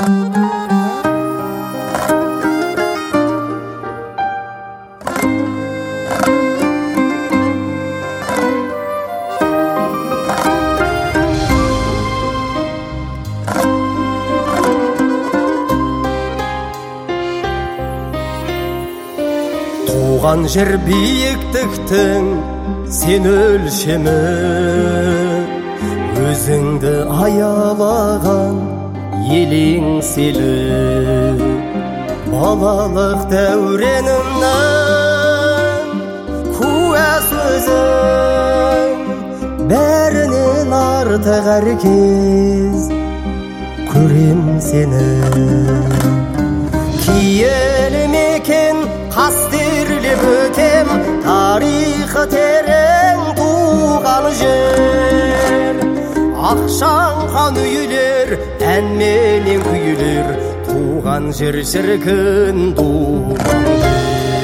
Туған жер биіктіктің сен өлшемі, өзіңді аялаған ел еңселі. Балалық дәуренімнің куә сөзің, бәрінен артық әркез көрем сені. Киелі мекен қастерлі бөтем, тарихы терең туған жер. Ақшаңқан үйлер, әнменен күйлер, туған жер шіркін туған жер.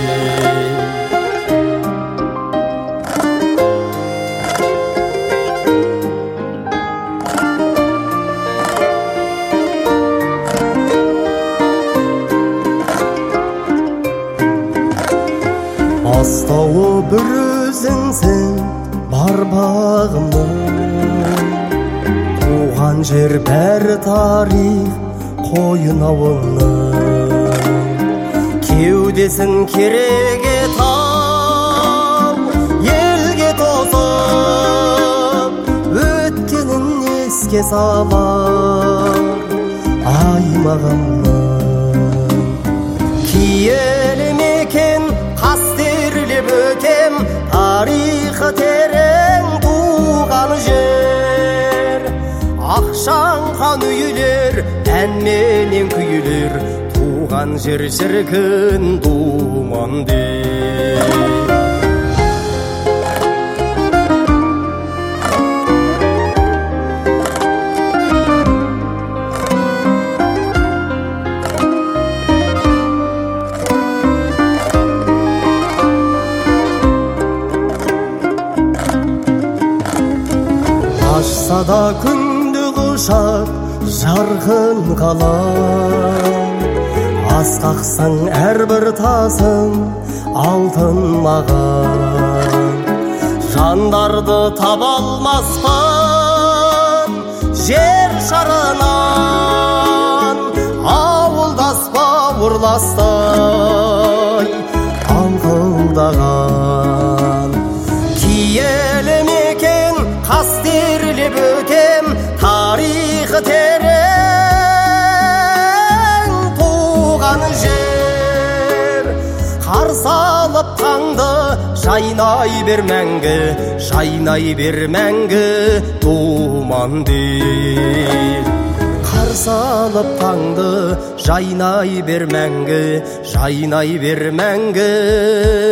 Бастауы бір өзіңсің бар бағымның, туған жер бәрі тарих қойнауының. Кеудесін кереге тау, елге тосып, өткенін еске салар аймағымның. Киелі мекен қастерлі бөтем, тарихы терең туған жер. Ақшаңқан үйлер, әнменен күйлер, туған жер шіркін думандер. Ашса да күнді құшақ жарқын қалам, асқақсаң әрбір тасың алтын маған. Жандарды таба алмаспан жер шарынан, ауылдас бауырластай аңқылдаған. Киелі мекен қастерлі бөтем, тарихы терең туған жер. Қарсы алып таңды жайнай бер мәңгі, жайнай бер мәңгі думандер. Қарсы алып таңды жайнай бер мәңгі, жайнай бер мәңгі